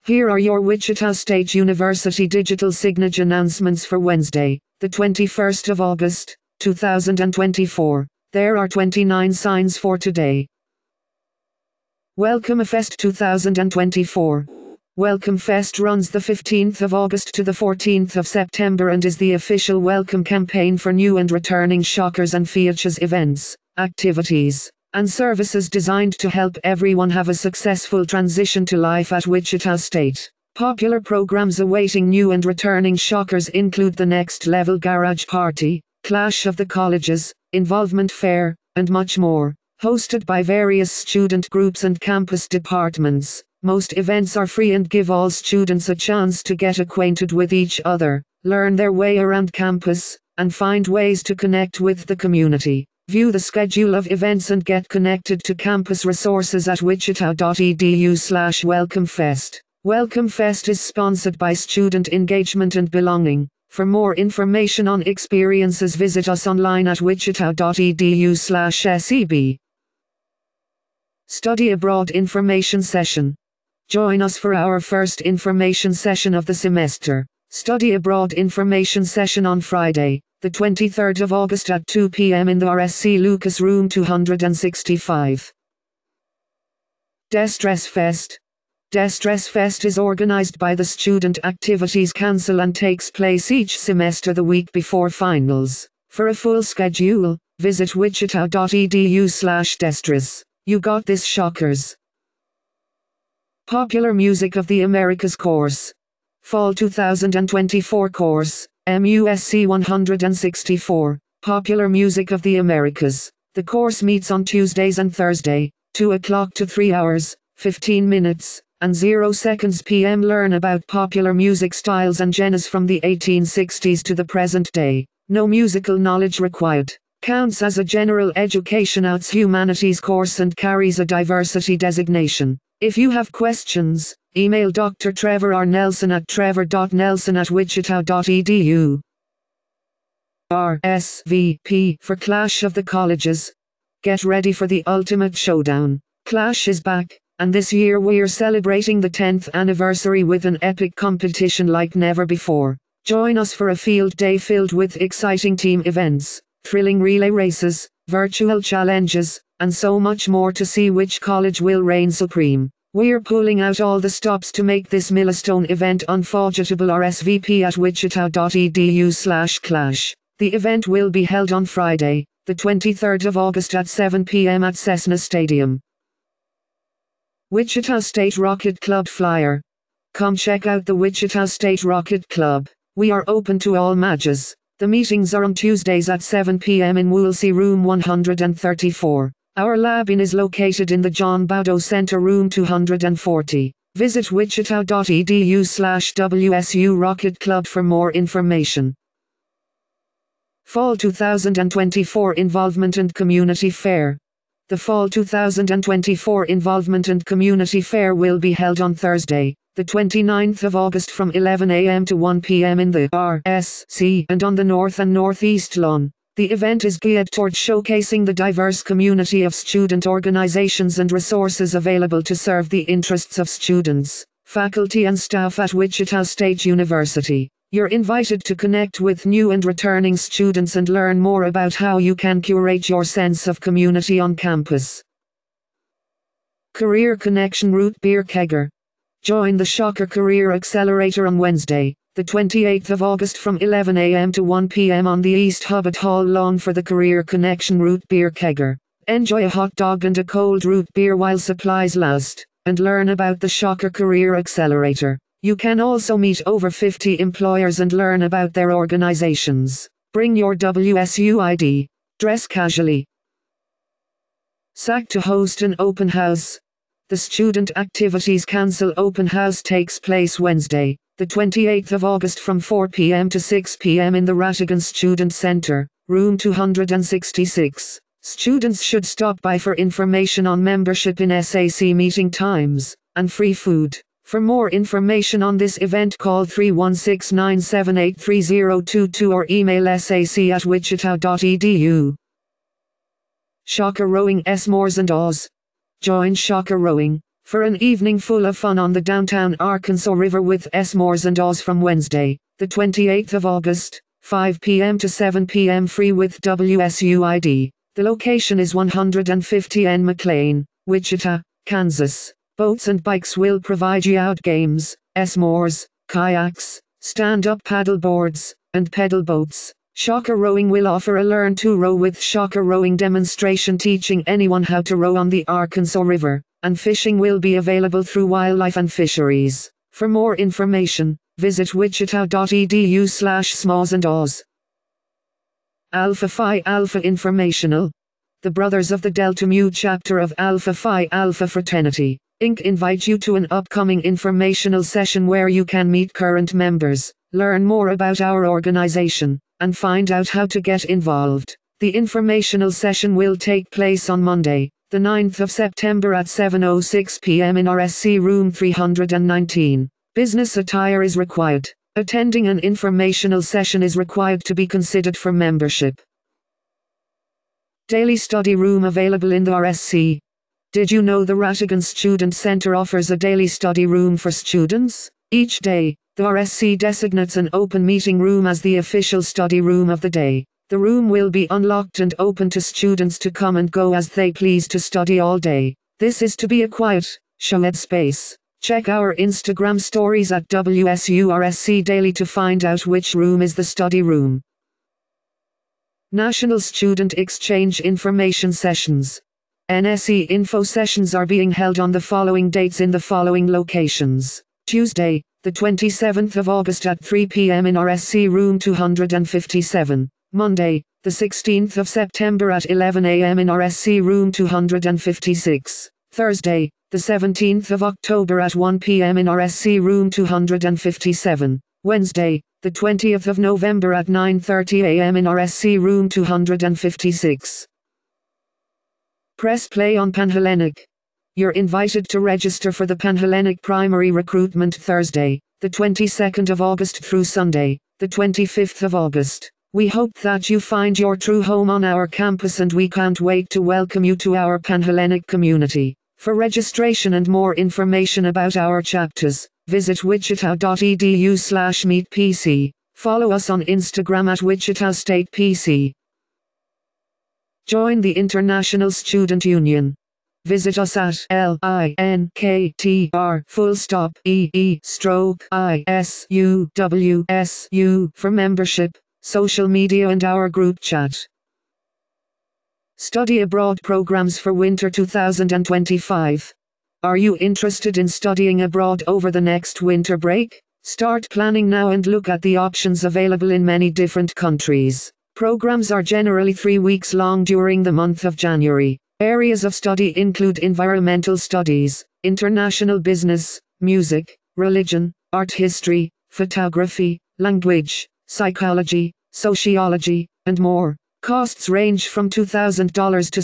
Here are your Wichita State University digital signage announcements for Wednesday, the 21st of August, 2024. There are 29 signs for today. Welcome Fest 2024. Welcome Fest runs the 15th of August to the 14th of September and is the official welcome campaign for new and returning Shockers and Features events, activities, and services designed to help everyone have a successful transition to life at Wichita State. Popular programs awaiting new and returning Shockers include the Next Level Garage Party, Clash of the Colleges, Involvement Fair, and much more. Hosted by various student groups and campus departments, most events are free and give all students a chance to get acquainted with each other, learn their way around campus, and find ways to connect with the community. View the schedule of events and get connected to campus resources at wichita.edu/welcomefest. Welcome Fest is sponsored by Student Engagement and Belonging. For more information on experiences, visit us online at wichita.edu/SEB. Study Abroad Information Session. Join us for our first information session of the semester. Study Abroad Information Session on Friday, the 23rd of August at 2 p.m. in the RSC Lucas Room 265. Destress Fest. Destress Fest is organized by the Student Activities Council and takes place each semester the week before finals. For a full schedule, visit wichita.edu/destress. You got this, Shockers. Popular Music of the Americas course. Fall 2024 course, MUSC 164, Popular Music of the Americas. The course meets on Tuesdays and Thursday, 2 o'clock to 3 hours, 15 minutes, and 0 seconds p.m. Learn about popular music styles and genres from the 1860s to the present day. No musical knowledge required. Counts as a general education arts humanities course and carries a diversity designation. If you have questions, email Dr. Trevor R. Nelson at trevor.nelson@wichita.edu. RSVP for Clash of the Colleges. Get ready for the ultimate showdown. Clash is back, and this year we're celebrating the 10th anniversary with an epic competition like never before. Join us for a field day filled with exciting team events, thrilling relay races, virtual challenges, and so much more to see which college will reign supreme. We're pulling out all the stops to make this milestone event unforgettable. RSVP at wichita.edu/clash. The event will be held on Friday, the 23rd of August at 7 p.m. at Cessna Stadium. Wichita State Rocket Club flyer. Come check out the Wichita State Rocket Club. We are open to all majors. The meetings are on Tuesdays at 7 p.m. in Woolsey Room 134. Our lab-in is located in the John Baudo Center Room 240. Visit wichita.edu/WSU Rocket Club for more information. Fall 2024 Involvement and Community Fair. The Fall 2024 Involvement and Community Fair will be held on Thursday, the 29th of August from 11 a.m. to 1 p.m. in the RSC and on the North and Northeast Lawn. The event is geared toward showcasing the diverse community of student organizations and resources available to serve the interests of students, faculty and staff at Wichita State University. You're invited to connect with new and returning students and learn more about how you can curate your sense of community on campus. Career Connection Root Beer Kegger. Join the Shocker Career Accelerator on Wednesday, the 28th of August from 11 a.m. to 1 p.m. on the East Hubbard Hall lawn for the Career Connection Root Beer Kegger. Enjoy a hot dog and a cold root beer while supplies last, and learn about the Shocker Career Accelerator. You can also meet over 50 employers and learn about their organizations. Bring your WSU ID. Dress casually. SAC to host an open house. The Student Activities Council Open House takes place Wednesday, the 28th of August from 4 p.m. to 6 p.m. in the Rattigan Student Center, Room 266. Students should stop by for information on membership in SAC meeting times, and free food. For more information on this event, call 316-978-3022 or email sac@wichita.edu. Shocker Rowing S'mores and Oz. Join Shocker Rowing, For an evening full of fun on the downtown Arkansas River with S'mores and Oz from Wednesday, the 28th of August, 5 p.m. to 7 p.m. free with WSUID. The location is 150 N McLean, Wichita, Kansas. Boats and bikes will provide you out games, S'mores, kayaks, stand-up paddle boards, and pedal boats. Shocker Rowing will offer a Learn to Row with Shocker Rowing demonstration teaching anyone how to row on the Arkansas River, and fishing will be available through Wildlife and Fisheries. For more information, visit wichita.edu/smoresandoz. Alpha Phi Alpha Informational. The Brothers of the Delta Mu chapter of Alpha Phi Alpha Fraternity, Inc. invite you to an upcoming informational session where you can meet current members, learn more about our organization, and find out how to get involved. The informational session will take place on Monday, the 9th of September at 7:06 p.m. in RSC Room 319. Business attire is required. Attending an informational session is required to be considered for membership. Daily study room available in the RSC. Did you know the Rattigan Student Center offers a daily study room for students? Each day, the RSC designates an open meeting room as the official study room of the day. The room will be unlocked and open to students to come and go as they please to study all day. This is to be a quiet, shared space. Check our Instagram stories at WSURSC Daily to find out which room is the study room. National Student Exchange Information Sessions. NSE info sessions are being held on the following dates in the following locations. Tuesday, the 27th of August at 3 p.m. in RSC Room 257. Monday, the 16th of September at 11 a.m. in RSC Room 256. Thursday, the 17th of October at 1 p.m. in RSC Room 257. Wednesday, the 20th of November at 9:30 a.m. in RSC Room 256. Press play on Panhellenic. You're invited to register for the Panhellenic Primary Recruitment Thursday, the 22nd of August through Sunday, the 25th of August. We hope that you find your true home on our campus and we can't wait to welcome you to our Panhellenic community. For registration and more information about our chapters, visit wichita.edu/meetpc. Follow us on Instagram at Wichita State PC. Join the International Student Union. Visit us at linktr_ee/ISUWSU for membership, social media and our group chat. Study abroad programs for winter 2025. Are you interested in studying abroad over the next winter break? Start planning now and look at the options available in many different countries. Programs are generally 3 weeks long during the month of January. Areas of study include environmental studies, international business, music, religion, art history, photography, language, psychology, sociology, and more. Costs range from $2,000 to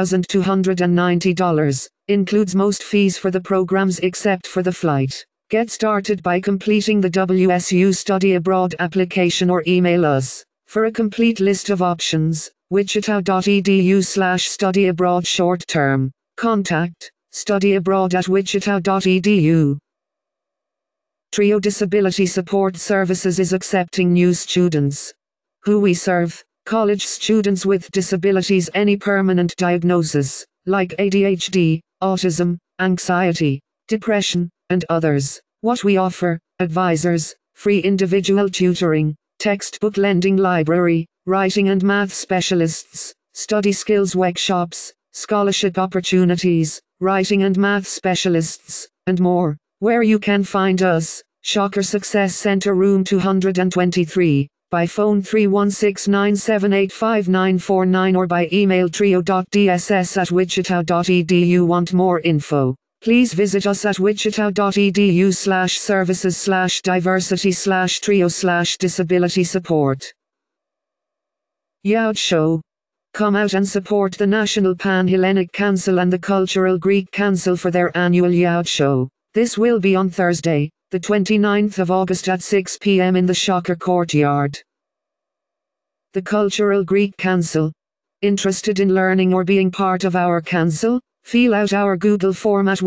$6,290. Includes most fees for the programs except for the flight. Get started by completing the WSU Study Abroad application or email us. For a complete list of options, wichita.edu/studyabroad short term. Contact studyabroad@wichita.edu. Trio Disability Support Services is accepting new students. Who we serve: college students with disabilities, any permanent diagnosis, like ADHD, autism, anxiety, depression, and others. What we offer: advisors, free individual tutoring, textbook lending library, writing and math specialists, study skills workshops, scholarship opportunities, writing and math specialists, and more. Where you can find us: Shocker Success Center Room 223, by phone 316-978-5949 or by email trio.dss@wichita.edu. Want more info? Please visit us at wichita.edu/services/diversity/trio/disability support. Youth Show. Come out and support the National Pan-Hellenic Council and the Cultural Greek Council for their annual Youth Show. This will be on Thursday, the 29th of August at 6 p.m. in the Shocker Courtyard. The Cultural Greek Council. Interested in learning or being part of our council? Fill out our Google form at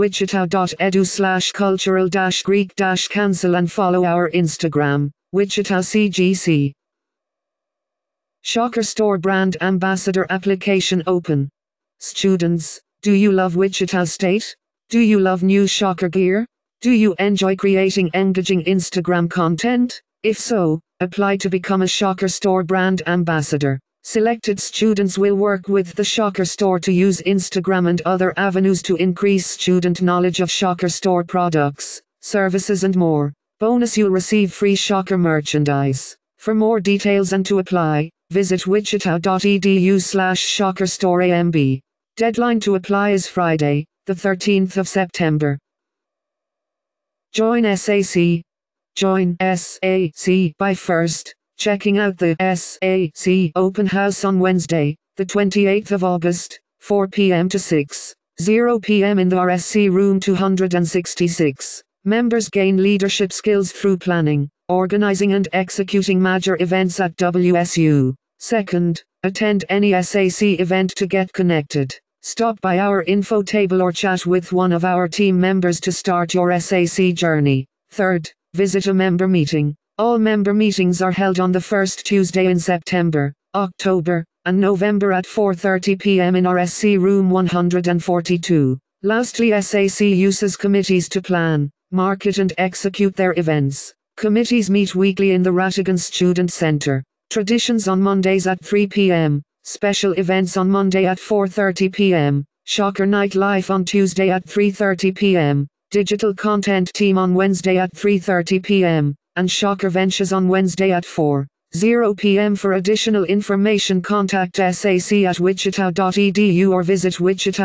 wichita.edu/cultural-greek-cancel and follow our Instagram, Wichita CGC. Shocker Store Brand Ambassador Application Open. Students, do you love Wichita State? Do you love new Shocker gear? Do you enjoy creating engaging Instagram content? If so, apply to become a Shocker Store Brand Ambassador. Selected students will work with the Shocker Store to use Instagram and other avenues to increase student knowledge of Shocker Store products, services and more. Bonus, you'll receive free Shocker merchandise. For more details and to apply, visit wichita.edu/shockerstoreamb. Deadline to apply is Friday, the 13th of September. Join SAC. Join SAC by first checking out the SAC Open House on Wednesday, the 28th of August, 4 p.m. to 6:00 p.m. in the RSC Room 266. Members gain leadership skills through planning, organizing and executing major events at WSU. Second, attend any SAC event to get connected. Stop by our info table or chat with one of our team members to start your SAC journey. Third, visit a member meeting. All member meetings are held on the first Tuesday in September, October, and November at 4:30 p.m. in RSC Room 142. Lastly, SAC uses committees to plan, market and execute their events. Committees meet weekly in the Rattigan Student Center. Traditions on Mondays at 3 p.m., special events on Monday at 4:30 p.m., Shocker Night Live on Tuesday at 3:30 p.m., Digital Content Team on Wednesday at 3:30 p.m., and Shocker Ventures on Wednesday at 4:00 p.m. For additional information, contact SAC at wichita.edu or visit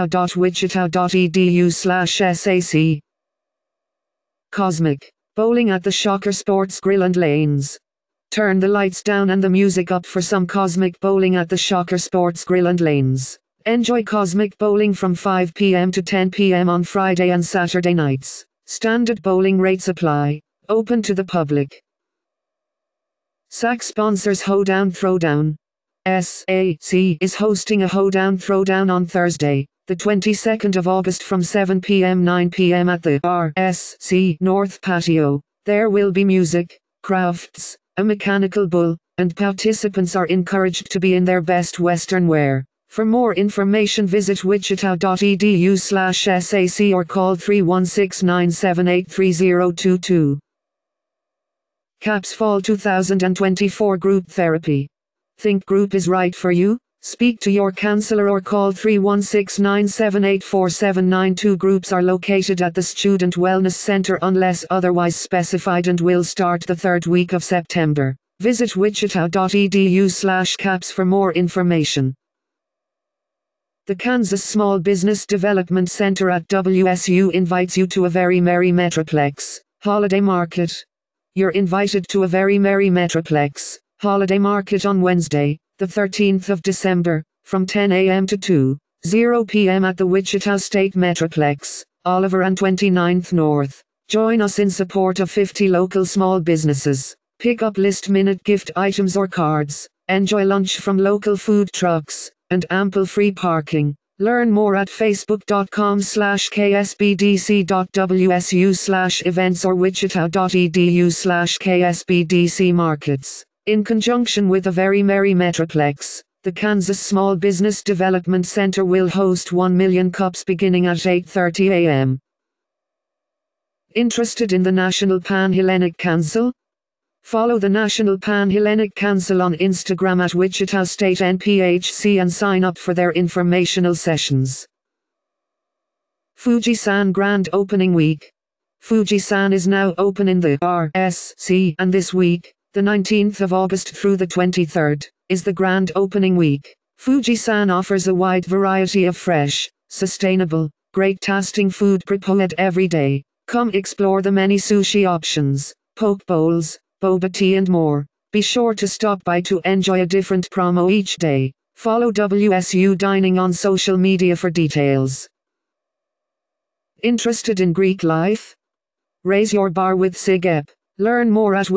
wichita.edu/SAC. Cosmic Bowling at the Shocker Sports Grill and Lanes. Turn the lights down and the music up for some Cosmic Bowling at the Shocker Sports Grill and Lanes. Enjoy Cosmic Bowling from 5 p.m. to 10 p.m. on Friday and Saturday nights. Standard bowling rates apply. Open to the public. SAC sponsors Hoedown Throwdown. SAC is hosting a Hoedown Throwdown on Thursday, the 22nd of August from 7 p.m. 9 p.m. at the RSC North Patio. There will be music, crafts, a mechanical bull, and participants are encouraged to be in their best Western wear. For more information, visit wichita.edu/SAC or call 316-978-3022. CAPS Fall 2024 Group Therapy. Think group is right for you? Speak to your counselor or call 316-978-4792. Groups are located at the Student Wellness Center unless otherwise specified and will start the third week of September. Visit wichita.edu/CAPS for more information. The Kansas Small Business Development Center at WSU invites you to a very merry Metroplex holiday market. You're invited to a very merry Metroplex holiday market on Wednesday, the 13th of December, from 10 a.m. to 2:00 p.m. at the Wichita State Metroplex, Oliver and 29th North. Join us in support of 50 local small businesses. Pick up last-minute gift items or cards. Enjoy lunch from local food trucks, and ample free parking. Learn more at facebook.com/ksbdc.wsu/events or wichita.edu/ksbdc-markets. In conjunction with a very merry Metroplex, the Kansas Small Business Development Center will host 1 million cups beginning at 8:30 a.m. Interested in the National Pan-Hellenic Council? Follow the National Pan-Hellenic Council on Instagram at Wichita State NPHC and sign up for their informational sessions. Fujisan Grand Opening Week. Fujisan is now open in the RSC, and this week, the 19th of August through the 23rd, is the Grand Opening Week. Fujisan offers a wide variety of fresh, sustainable, great-tasting food prepared every day. Come explore the many sushi options, poke bowls, boba tea and more. Be sure to stop by to enjoy a different promo each day. Follow WSU Dining on social media for details. Interested in Greek life? Raise your bar with SIGEP. Learn more at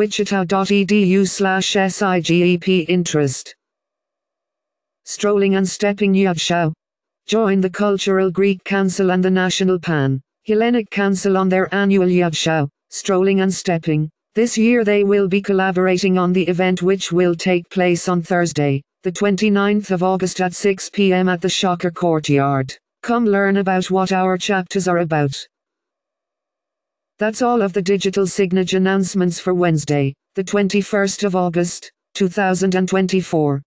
wichita.edu/SIGEP interest. Strolling and stepping Yagshao. Join the Cultural Greek Council and the National Pan-Hellenic Council on their annual Yag Show, Strolling and Stepping. This year they will be collaborating on the event, which will take place on Thursday, the 29th of August at 6 p.m. at the Shocker Courtyard. Come learn about what our chapters are about. That's all of the digital signage announcements for Wednesday, the 21st of August, 2024.